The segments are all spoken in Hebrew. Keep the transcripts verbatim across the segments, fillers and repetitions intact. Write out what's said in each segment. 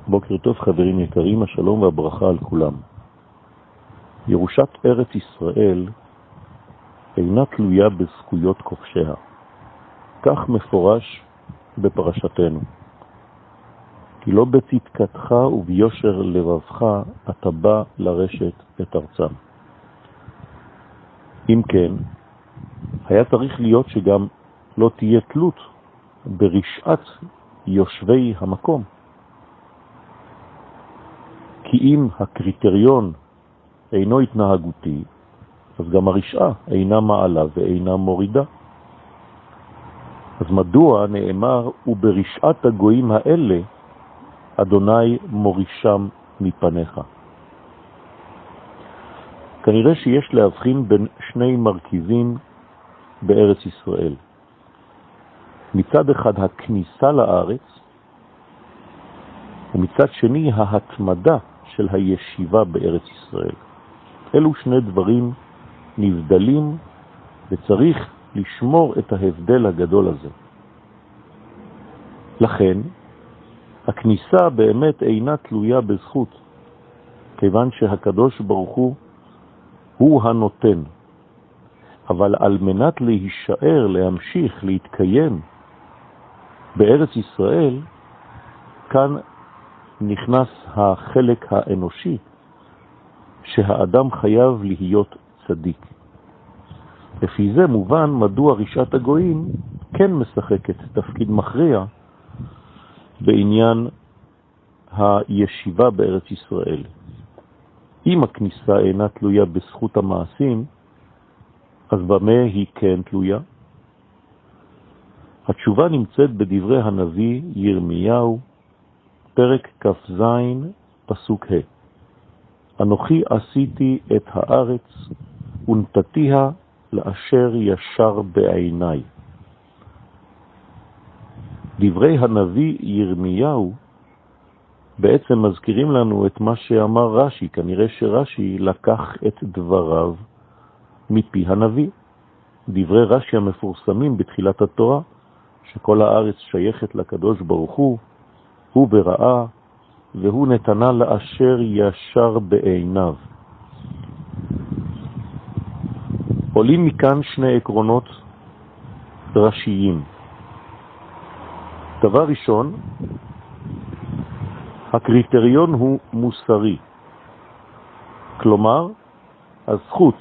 בוקר טוב חברים יקרים, השלום והברכה על כולם. ירושת ארץ ישראל אינה תלויה בזכויות כובשיה. כך מפורש בפרשתנו. כי לא בצדקתך וביושר לבבך אתה בא לרשת את ארצם. אם כן, היה צריך להיות שגם לא תהיה תלות ברשעת יושבי המקום. כי אם הקריטריון אינו התנהגותי, אז גם הרשעה אינה מעלה ואינה מורידה. אז מדוע נאמר, וברשעת הגויים האלה, אדוני מורישם מפניך? כנראה שיש להבחין בין שני מרכיבים בארץ ישראל. מצד אחד הכניסה לארץ, ומצד שני ההתמדה של הישיבה בארץ ישראל. אלו שני דברים נבדלים, וצריך לשמור את ההבדל הגדול הזה. לכן, הכניסה באמת אינה תלויה בזכות, כיוון שהקדוש ברוך הוא הוא הנותן. אבל על מנת להישאר, להמשיך, להתקיים בארץ ישראל, כאן נכנס החלק האנושי, שהאדם חייב להיות צדיק. לפי זה מובן מדוע רשעת הגויים כן משחקת תפקיד מכריע בעניין הישיבה בארץ ישראל. אם הכניסה אינה תלויה בזכות המעשים, אז במה היא כן תלויה? התשובה נמצאת בדברי הנביא ירמיהו, פרק כ"ז, פסוק ה'. אנוכי עשיתי את הארץ ונתתיה לאשר ישר בעיניי. דברי הנביא ירמיהו בעצם מזכירים לנו את מה שאמר רש"י. כנראה שרש"י לקח את דבריו מפי הנביא. דברי רש"י המפורסמים בתחילת התורה, שכל הארץ שייכת לקדוש ברוך הוא, הוא בראה, והוא נתנה לאשר ישר בעיניו. עולים מכאן שני עקרונות ראשיים. דבר ראשון, הקריטריון הוא מוסרי. כלומר, הזכות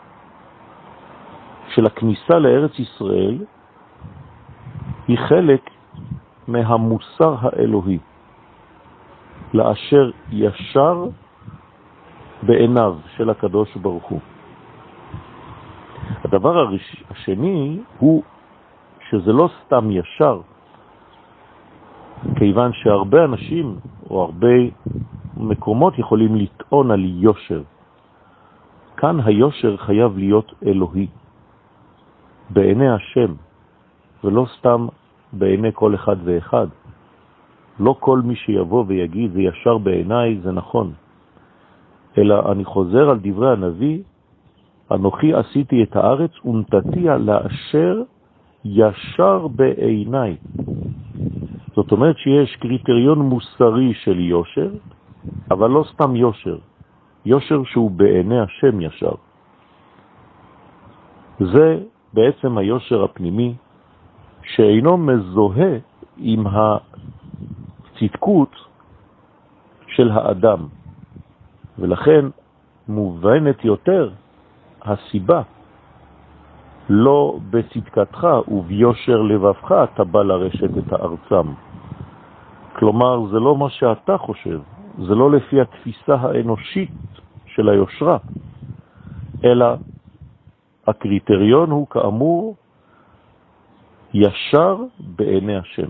של הכניסה לארץ ישראל היא חלק מהמוסר האלוהי, לאשר ישר בעיניו של הקדוש ברוך הוא. הדבר השני הוא שזה לא סתם ישר, כיוון שהרבה אנשים או הרבה מקומות יכולים לטעון על יושר. כאן היושר חייב להיות אלוהי, בעיני השם, ולא סתם בעיני כל אחד ואחד. לא כל מי שיבוא ויגיד זה ישר בעיניי זה נכון, אלא אני חוזר על דברי הנביא, אנוכי עשיתי את הארץ ונתתיה לאשר ישר בעיניי. זאת אומרת שיש קריטריון מוסרי של יושר, אבל לא סתם יושר, יושר שהוא בעיני השם ישר. זה בעצם היושר הפנימי, שאינו מזוהה עם הצדקות של האדם, ולכן מובנת יותר הסיבה. לא בצדקתך וביושר לבבך אתה בא לרשת את הארצם. כלומר, זה לא מה שאתה חושב, זה לא לפי התפיסה האנושית של היושרה, אלא הקריטריון הוא כאמור ישר בעיני השם.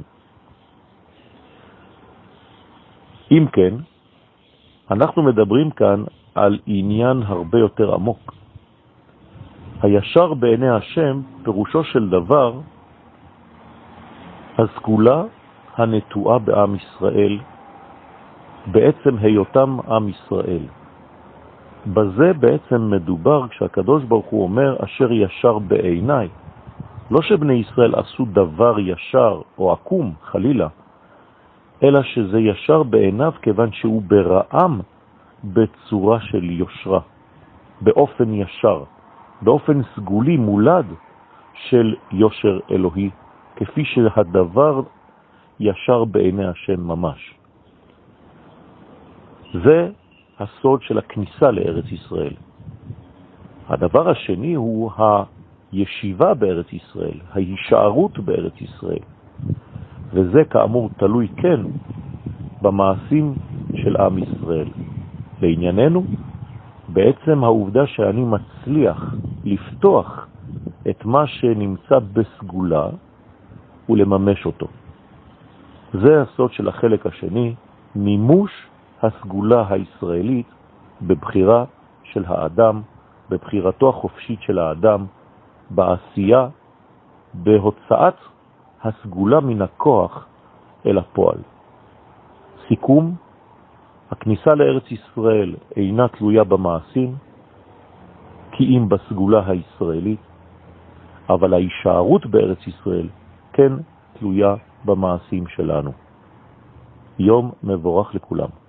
אם כן, אנחנו מדברים כאן על עניין הרבה יותר עמוק. הישר בעיני השם פירושו של דבר הסגולה הנטועה בעם ישראל, בעצם היותם עם ישראל. בזה בעצם מדובר כשהקדוש ברוך הוא אומר אשר ישר בעיניי. לא שבני ישראל עשו דבר ישר או עקום, חלילה, אלא שזה ישר בעיניו כיוון שהוא ברעם בצורה של יושרה, באופן ישר, באופן סגולי מולד של יושר אלוהי, כפי שהדבר ישר בעיני השם ממש. זה הסוד של הכניסה לארץ ישראל. הדבר השני הוא הישיבה בארץ ישראל, ההישארות בארץ ישראל. וזה כאמור תלוי כן במעשים של עם ישראל. בענייננו, בעצם העובדה שאני מצליח לפתוח את מה שנמצא בסגולה ולממש אותו. זה הסוד של החלק השני, מימוש הסגולה הישראלית בבחירה של האדם, בבחירתו החופשית של האדם, בעשייה, בהוצאת הסגולה מן הכוח אל הפועל. סיכום, הכניסה לארץ ישראל אינה תלויה במעשים, כי אם בסגולה הישראלית, אבל ההישארות בארץ ישראל כן תלויה במעשים שלנו. יום מבורך לכולם.